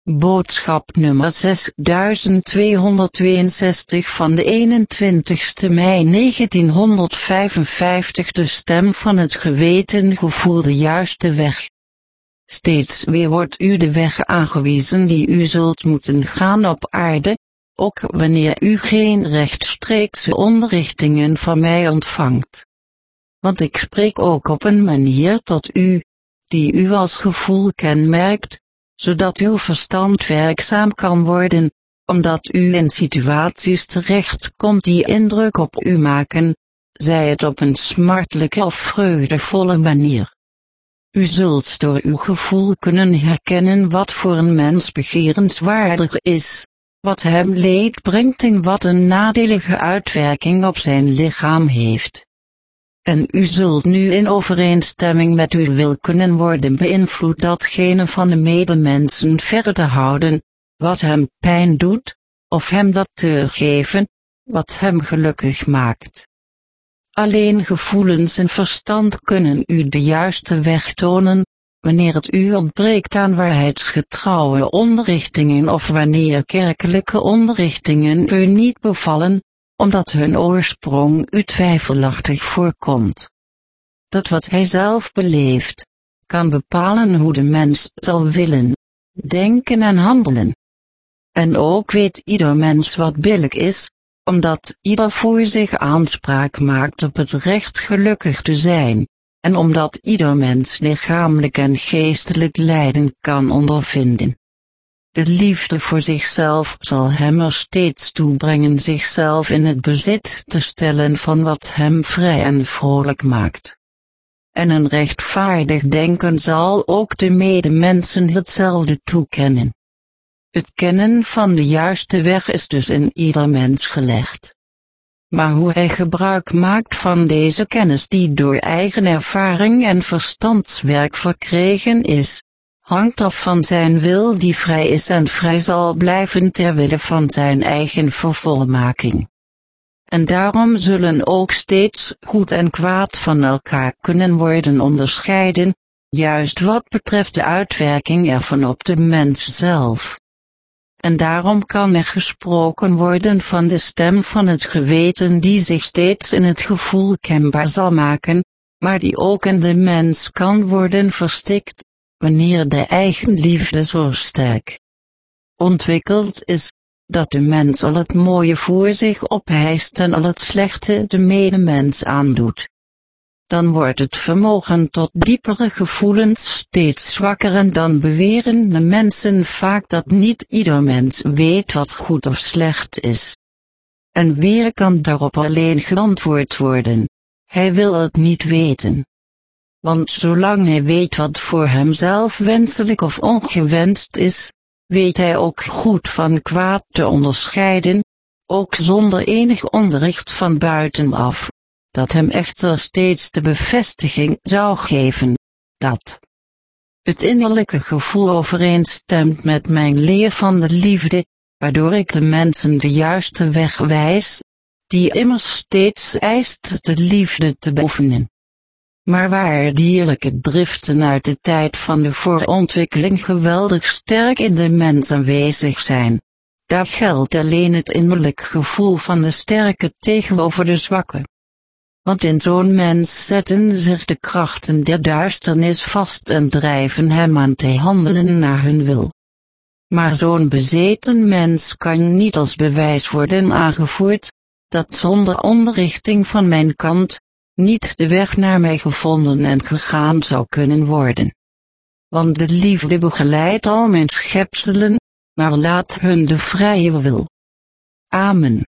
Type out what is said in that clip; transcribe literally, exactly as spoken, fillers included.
Boodschap nummer zesduizend tweehonderdtweeënzestig van de eenentwintigste mei negentienhonderdvijfenvijftig. De stem van het geweten gevoel de juiste weg. Steeds weer wordt u de weg aangewezen die u zult moeten gaan op aarde, ook wanneer u geen rechtstreekse onderrichtingen van mij ontvangt. Want ik spreek ook op een manier tot u, die u als gevoel kenmerkt, zodat uw verstand werkzaam kan worden, omdat u in situaties terechtkomt die indruk op u maken, zij het op een smartelijke of vreugdevolle manier. U zult door uw gevoel kunnen herkennen wat voor een mens begerenswaardig is, wat hem leed brengt en wat een nadelige uitwerking op zijn lichaam heeft. En u zult nu in overeenstemming met uw wil kunnen worden beïnvloed datgene van de medemensen ver te houden, wat hem pijn doet, of hem dat te geven, wat hem gelukkig maakt. Alleen gevoelens en verstand kunnen u de juiste weg tonen, wanneer het u ontbreekt aan waarheidsgetrouwe onderrichtingen of wanneer kerkelijke onderrichtingen u niet bevallen, omdat hun oorsprong u twijfelachtig voorkomt. Dat wat hij zelf beleeft, kan bepalen hoe de mens zal willen, denken en handelen. En ook weet ieder mens wat billijk is, omdat ieder voor zich aanspraak maakt op het recht gelukkig te zijn, en omdat ieder mens lichamelijk en geestelijk lijden kan ondervinden. De liefde voor zichzelf zal hem er steeds toe brengen zichzelf in het bezit te stellen van wat hem vrij en vrolijk maakt. En een rechtvaardig denken zal ook de medemensen hetzelfde toekennen. Het kennen van de juiste weg is dus in ieder mens gelegd. Maar hoe hij gebruik maakt van deze kennis die door eigen ervaring en verstandswerk verkregen is, hangt af van zijn wil die vrij is en vrij zal blijven ter wille van zijn eigen vervolmaking. En daarom zullen ook steeds goed en kwaad van elkaar kunnen worden onderscheiden, juist wat betreft de uitwerking ervan op de mens zelf. En daarom kan er gesproken worden van de stem van het geweten die zich steeds in het gevoel kenbaar zal maken, maar die ook in de mens kan worden verstikt, wanneer de eigen liefde zo sterk ontwikkeld is, dat de mens al het mooie voor zich ophijst en al het slechte de medemens aandoet. Dan wordt het vermogen tot diepere gevoelens steeds zwakker en dan beweren de mensen vaak dat niet ieder mens weet wat goed of slecht is. En weer kan daarop alleen geantwoord worden: hij wil het niet weten. Want zolang hij weet wat voor hemzelf wenselijk of ongewenst is, weet hij ook goed van kwaad te onderscheiden, ook zonder enig onderricht van buitenaf, dat hem echter steeds de bevestiging zou geven, dat het innerlijke gevoel overeenstemt met mijn leer van de liefde, waardoor ik de mensen de juiste weg wijs, die immers steeds eist de liefde te beoefenen. Maar waar dierlijke driften uit de tijd van de voorontwikkeling geweldig sterk in de mens aanwezig zijn, daar geldt alleen het innerlijk gevoel van de sterke tegenover de zwakke. Want in zo'n mens zetten zich de krachten der duisternis vast en drijven hem aan te handelen naar hun wil. Maar zo'n bezeten mens kan niet als bewijs worden aangevoerd, dat zonder onderrichting van mijn kant, niet de weg naar mij gevonden en gegaan zou kunnen worden. Want de liefde begeleidt al mijn schepselen, maar laat hun de vrije wil. Amen.